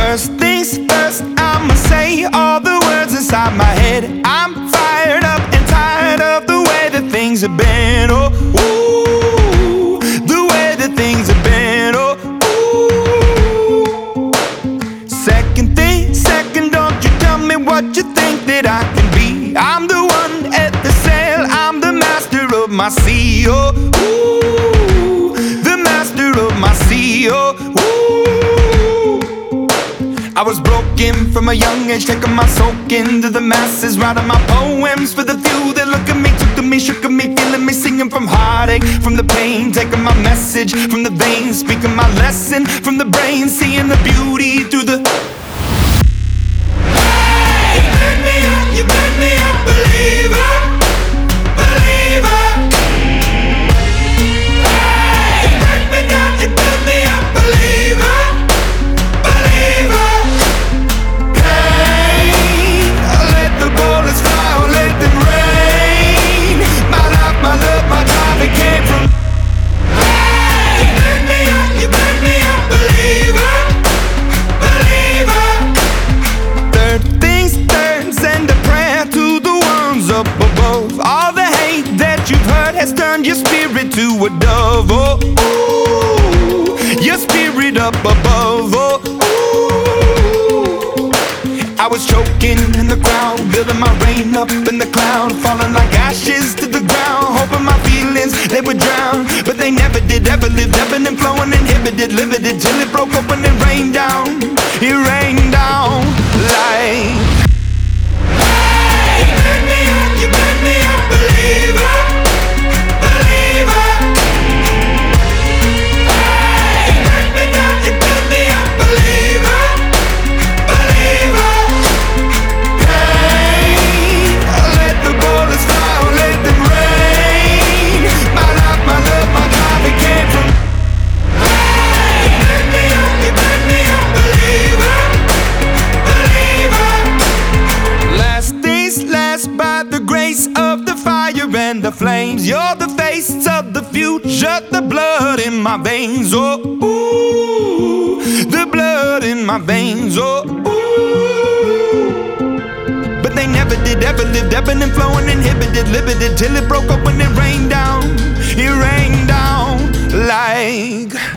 First things first, I'ma say all the words inside my head. I'm fired up and tired of the way that things have been. Oh, ooh, the way that things have been. Oh, ooh. Second thing, second, don't you tell me what you think that I can be. I'm the one at the sail, I'm the master of my sea. Oh, ooh, the master of my sea. Oh, ooh. I was broken from a young age, taking my soak into the masses, writing my poems for the few that look at me, took to me, shook at me, feeling me, singing from heartache, from the pain, taking my message from the veins, speaking my lesson from the brain, seeing the beauty through the. Hey, you burn me up, you burn me up, believer, believer. Hey, you burn me down, you burn me up, believer. Has turned your spirit to a dove. Oh, ooh, your spirit up above. Oh, ooh. I was choking in the crowd, building my rain up in the cloud, falling like ashes to the ground, hoping my feelings they would drown, but they never did. Ever lived, ebbing and flowing, inhibited, limited, till it broke open and rained down. It rained down like. Hey, you burn me up, you burn me up, believer. And the flames, you're the face of the future, the blood in my veins. Oh, ooh, the blood in my veins. Oh, ooh. But they never did, ever lived, ebbing and flowing, inhibited, limited, till it broke up when it rained down. It rained down like.